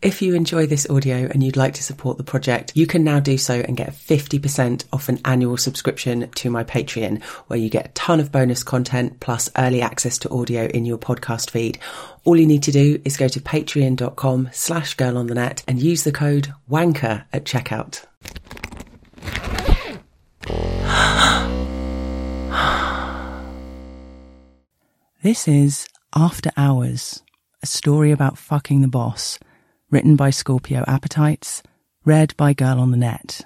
If you enjoy this audio and you'd like to support the project, you can now do so and get 50% off an annual subscription to my Patreon, where you get a ton of bonus content plus early access to audio in your podcast feed. All you need to do is go to patreon.com/girlonthenet and use the code WANKER at checkout. This is After Hours, a story about fucking the boss, written by Scorpio Appetites, read by Girl on the Net.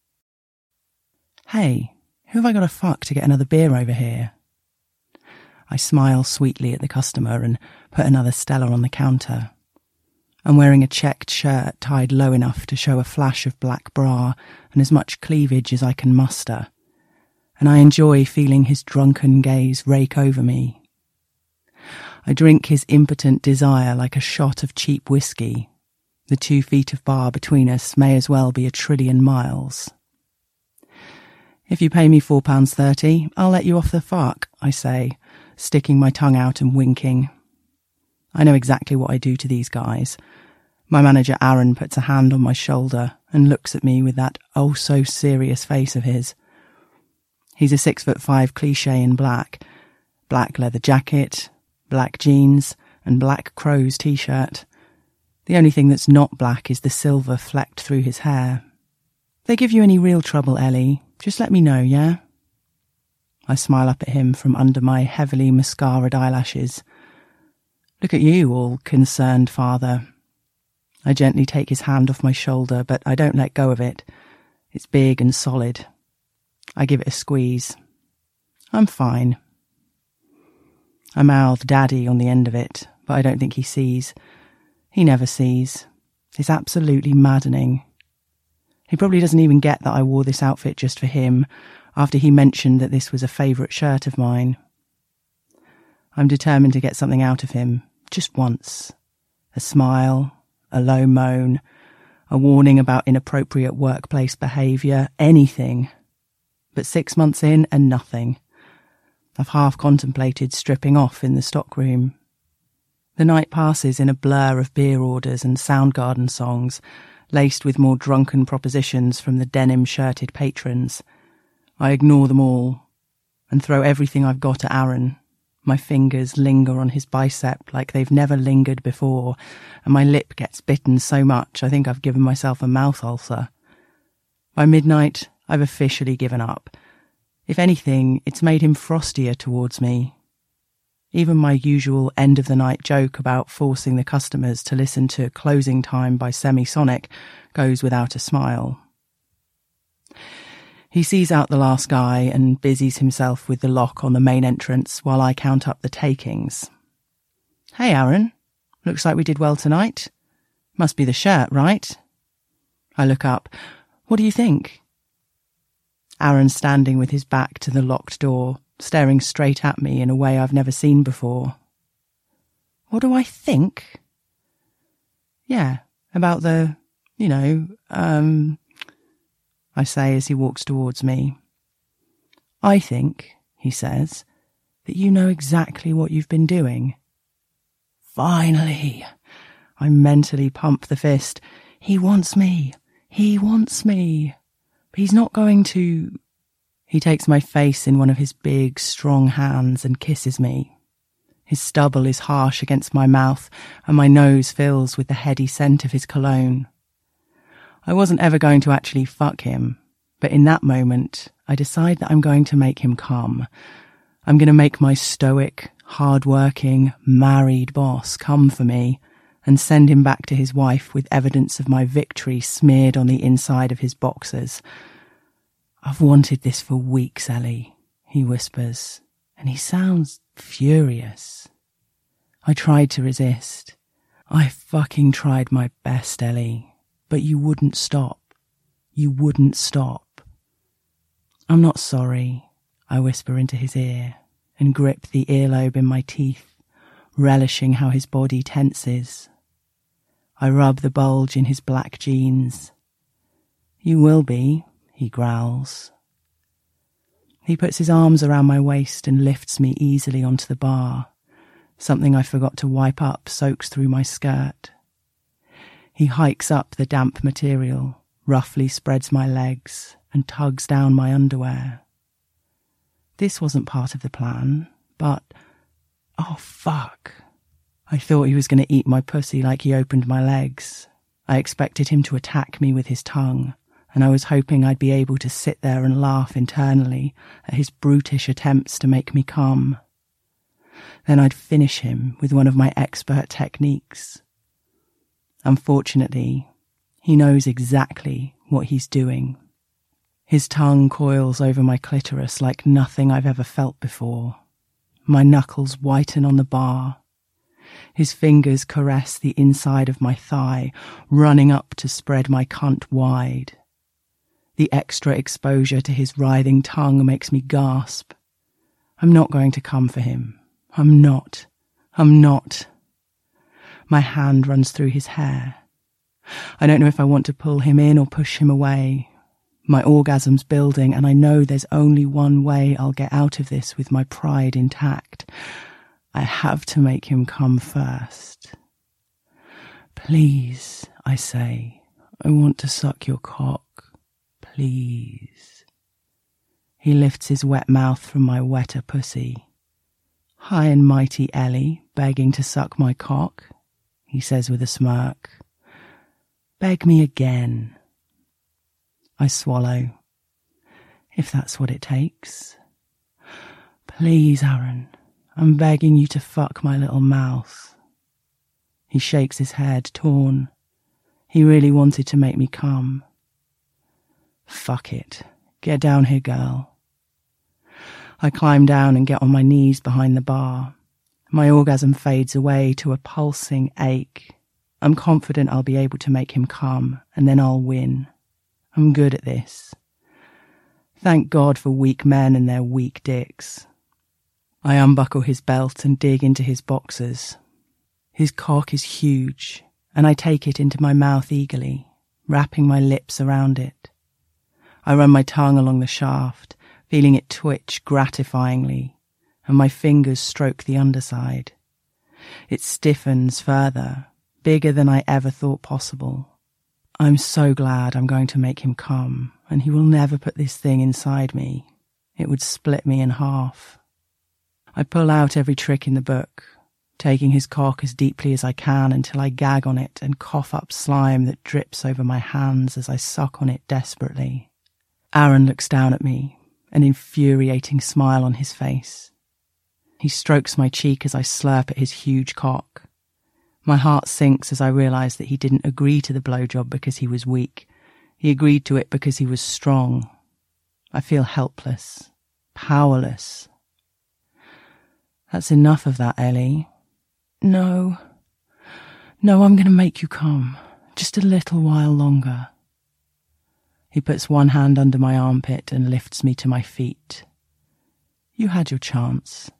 Hey, who have I got to fuck to get another beer over here? I smile sweetly at the customer and put another Stella on the counter. I'm wearing a checked shirt tied low enough to show a flash of black bra and as much cleavage as I can muster, and I enjoy feeling his drunken gaze rake over me. I drink his impotent desire like a shot of cheap whiskey. The 2 feet of bar between us may as well be 1,000,000,000,000 miles. If you pay me £4.30, I'll let you off the fuck, I say, sticking my tongue out and winking. I know exactly what I do to these guys. My manager Aaron puts a hand on my shoulder and looks at me with that oh-so-serious face of his. He's a 6'5" cliché in black leather jacket, black jeans, and black Crows t-shirt. The only thing that's not black is the silver flecked through his hair. If they give you any real trouble, Ellie, just let me know, yeah? I smile up at him from under my heavily mascaraed eyelashes. Look at you, all concerned, father. I gently take his hand off my shoulder, but I don't let go of it. It's big and solid. I give it a squeeze. I'm fine. I mouth daddy on the end of it, but I don't think he sees. He never sees. It's absolutely maddening. He probably doesn't even get that I wore this outfit just for him, after he mentioned that this was a favourite shirt of mine. I'm determined to get something out of him, just once. A smile, a low moan, a warning about inappropriate workplace behaviour, anything. But 6 months in and nothing. I've half contemplated stripping off in the stockroom. The night passes in a blur of beer orders and Soundgarden songs, laced with more drunken propositions from the denim-shirted patrons. I ignore them all and throw everything I've got at Aaron. My fingers linger on his bicep like they've never lingered before, and my lip gets bitten so much I think I've given myself a mouth ulcer. By midnight, I've officially given up. If anything, it's made him frostier towards me. Even my usual end-of-the-night joke about forcing the customers to listen to Closing Time by Semisonic goes without a smile. He sees out the last guy and busies himself with the lock on the main entrance while I count up the takings. Hey, Aaron. Looks like we did well tonight. Must be the shirt, right? I look up. What do you think? Aaron's standing with his back to the locked door, staring straight at me in a way I've never seen before. What do I think? Yeah, about the, I say as he walks towards me. I think, he says, that you know exactly what you've been doing. Finally! I mentally pump the fist. He wants me. He wants me. But he's not going to... He takes my face in one of his big, strong hands and kisses me. His stubble is harsh against my mouth, and my nose fills with the heady scent of his cologne. I wasn't ever going to actually fuck him, but in that moment, I decide that I'm going to make him come. I'm going to make my stoic, hard-working, married boss come for me and send him back to his wife with evidence of my victory smeared on the inside of his boxers. I've wanted this for weeks, Ellie, he whispers, and he sounds furious. I tried to resist. I fucking tried my best, Ellie, but you wouldn't stop. You wouldn't stop. I'm not sorry, I whisper into his ear and grip the earlobe in my teeth, relishing how his body tenses. I rub the bulge in his black jeans. You will be, he growls. He puts his arms around my waist and lifts me easily onto the bar. Something I forgot to wipe up soaks through my skirt. He hikes up the damp material, roughly spreads my legs, and tugs down my underwear. This wasn't part of the plan, but... oh, fuck. I thought he was going to eat my pussy like he opened my legs. I expected him to attack me with his tongue, and I was hoping I'd be able to sit there and laugh internally at his brutish attempts to make me come. Then I'd finish him with one of my expert techniques. Unfortunately, he knows exactly what he's doing. His tongue coils over my clitoris like nothing I've ever felt before. My knuckles whiten on the bar. His fingers caress the inside of my thigh, running up to spread my cunt wide. The extra exposure to his writhing tongue makes me gasp. I'm not going to come for him. I'm not. My hand runs through his hair. I don't know if I want to pull him in or push him away. My orgasm's building, and I know there's only one way I'll get out of this with my pride intact. I have to make him come first. Please, I say, I want to suck your cock. Please. He lifts his wet mouth from my wetter pussy. High and mighty Ellie, begging to suck my cock, he says with a smirk. Beg me again. I swallow. If that's what it takes. Please, Aaron, I'm begging you to fuck my little mouth. He shakes his head, torn. He really wanted to make me come. Fuck it. Get down here, girl. I climb down and get on my knees behind the bar. My orgasm fades away to a pulsing ache. I'm confident I'll be able to make him come, and then I'll win. I'm good at this. Thank God for weak men and their weak dicks. I unbuckle his belt and dig into his boxers. His cock is huge, and I take it into my mouth eagerly, wrapping my lips around it. I run my tongue along the shaft, feeling it twitch gratifyingly, and my fingers stroke the underside. It stiffens further, bigger than I ever thought possible. I'm so glad I'm going to make him come, and he will never put this thing inside me. It would split me in half. I pull out every trick in the book, taking his cock as deeply as I can until I gag on it and cough up slime that drips over my hands as I suck on it desperately. Aaron looks down at me, an infuriating smile on his face. He strokes my cheek as I slurp at his huge cock. My heart sinks as I realise that he didn't agree to the blowjob because he was weak. He agreed to it because he was strong. I feel helpless, powerless. That's enough of that, Ellie. No, I'm going to make you come. Just a little while longer. He puts one hand under my armpit and lifts me to my feet. You had your chance.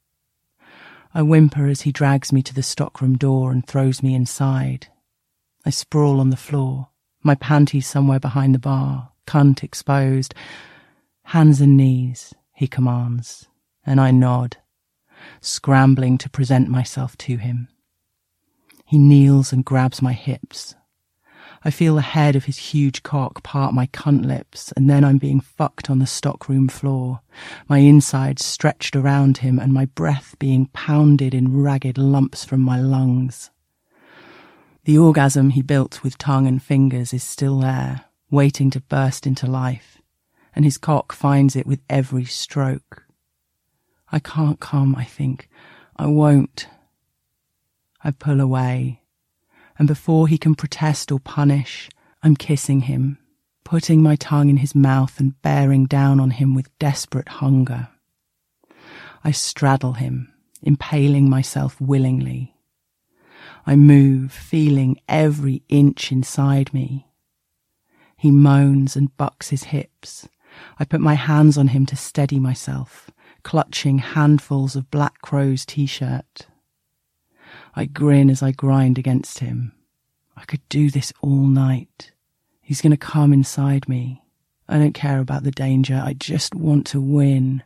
I whimper as he drags me to the stockroom door and throws me inside. I sprawl on the floor, my panties somewhere behind the bar, cunt exposed. Hands and knees, he commands, and I nod, scrambling to present myself to him. He kneels and grabs my hips. I feel the head of his huge cock part my cunt lips, and then I'm being fucked on the stockroom floor, my insides stretched around him and my breath being pounded in ragged lumps from my lungs. The orgasm he built with tongue and fingers is still there, waiting to burst into life, and his cock finds it with every stroke. I can't come, I think. I won't. I pull away. And before he can protest or punish, I'm kissing him, putting my tongue in his mouth and bearing down on him with desperate hunger. I straddle him, impaling myself willingly. I move, feeling every inch inside me. He moans and bucks his hips. I put my hands on him to steady myself, clutching handfuls of Black Crow's t-shirt. I grin as I grind against him. I could do this all night. He's going to come inside me. I don't care about the danger. I just want to win.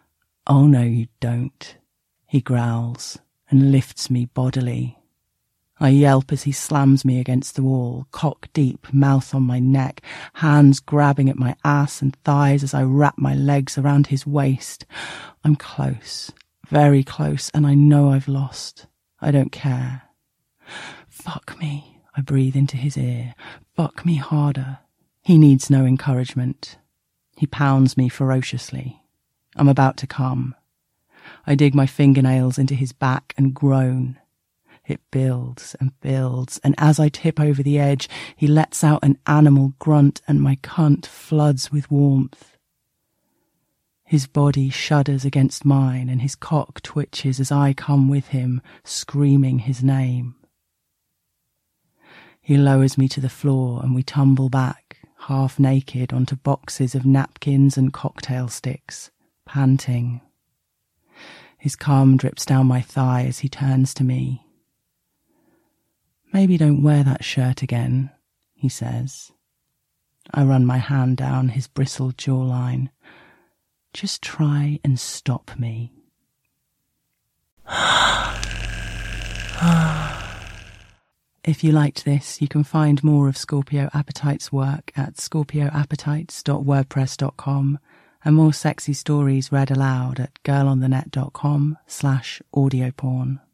Oh no, you don't, he growls and lifts me bodily. I yelp as he slams me against the wall, cock deep, mouth on my neck, hands grabbing at my ass and thighs as I wrap my legs around his waist. I'm close, very close, and I know I've lost. I don't care. Fuck me, I breathe into his ear. Fuck me harder. He needs no encouragement. He pounds me ferociously. I'm about to come. I dig my fingernails into his back and groan. It builds, and as I tip over the edge, he lets out an animal grunt and my cunt floods with warmth. His body shudders against mine and his cock twitches as I come with him, screaming his name. He lowers me to the floor and we tumble back, half naked, onto boxes of napkins and cocktail sticks, panting. His cum drips down my thigh as he turns to me. Maybe don't wear that shirt again, he says. I run my hand down his bristled jawline. Just try and stop me. If you liked this, you can find more of Scorpio Appetite's work at scorpioappetites.wordpress.com and more sexy stories read aloud at girlonthenet.com/audioporn.